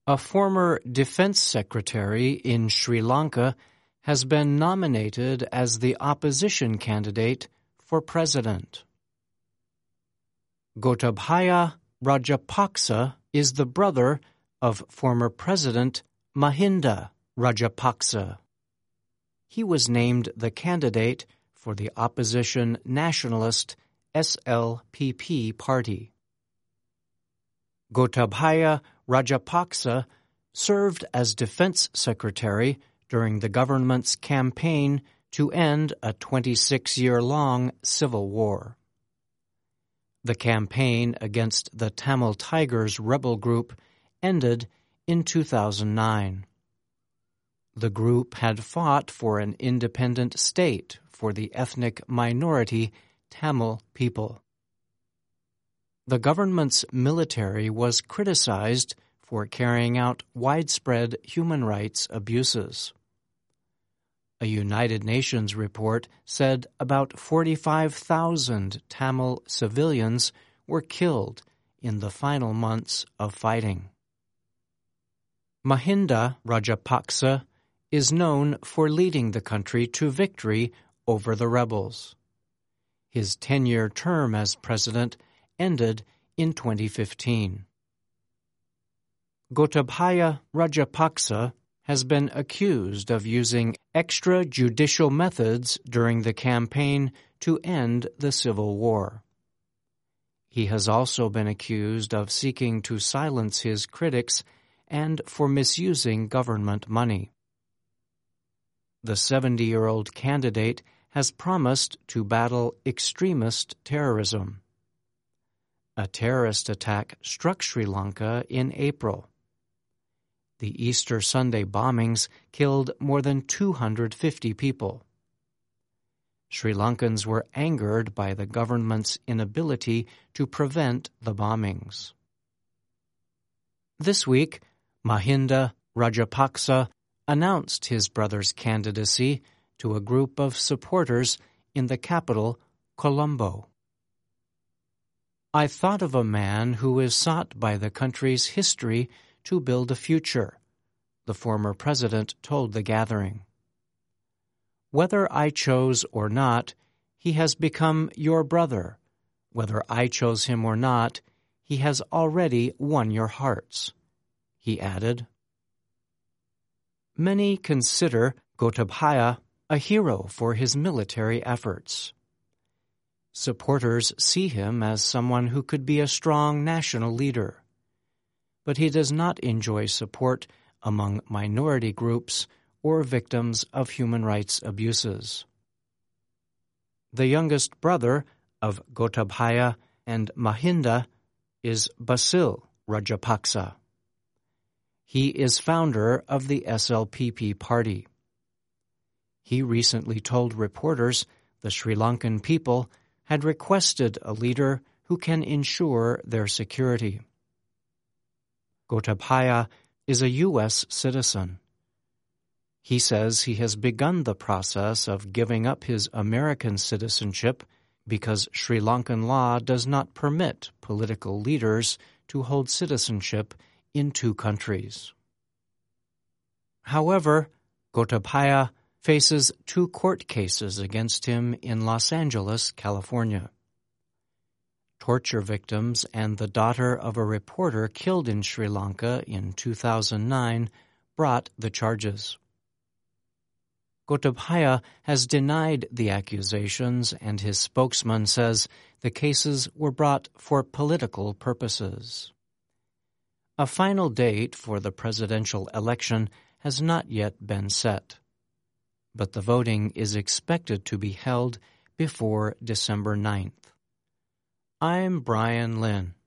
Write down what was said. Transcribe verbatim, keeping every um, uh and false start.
A former defense secretary in Sri Lanka has been nominated as the opposition candidate for president. Gotabaya Rajapaksa is the brother of former President Mahinda Rajapaksa. He was named the candidate for the opposition nationalist S L P P party. Gotabaya Rajapaksa served as defense secretary during the government's campaign to end a twenty-six-year-long civil war. The campaign against the Tamil Tigers rebel group ended in two thousand nine. The group had fought for an independent state for the ethnic minority Tamil people. The government's military was criticized for carrying out widespread human rights abuses. A United Nations report said about forty-five thousand Tamil civilians were killed in the final months of fighting. Mahinda Rajapaksa is known for leading the country to victory over the rebels. His ten-year term as president ended in twenty fifteen. Gotabaya Rajapaksa has been accused of using extrajudicial methods during the campaign to end the civil war. He has also been accused of seeking to silence his critics and for misusing government money. The seventy-year-old candidate has promised to battle extremist terrorism. A terrorist attack struck Sri Lanka in April. The Easter Sunday bombings killed more than two hundred fifty people. Sri Lankans were angered by the government's inability to prevent the bombings. This week, Mahinda Rajapaksa announced his brother's candidacy to a group of supporters in the capital, Colombo. "I thought of a man who is sought by the country's history to build a future," the former president told the gathering. "Whether I chose or not, he has become your brother. Whether I chose him or not, he has already won your hearts," he added. Many consider Gotabaya a hero for his military efforts. Supporters see him as someone who could be a strong national leader, but he does not enjoy support among minority groups or victims of human rights abuses. The youngest brother of Gotabaya and Mahinda is Basil Rajapaksa. He is founder of the S L P P party. He recently told reporters the Sri Lankan people had requested a leader who can ensure their security. Gotabaya is a U S citizen. He says he has begun the process of giving up his American citizenship because Sri Lankan law does not permit political leaders to hold citizenship in two countries. However, Gotabaya faces two court cases against him in Los Angeles, California. Torture victims and the daughter of a reporter killed in Sri Lanka in two thousand nine brought the charges. Gotabaya has denied the accusations, and his spokesman says the cases were brought for political purposes. A final date for the presidential election has not yet been set, but the voting is expected to be held before December ninth. I'm Brian Lynn.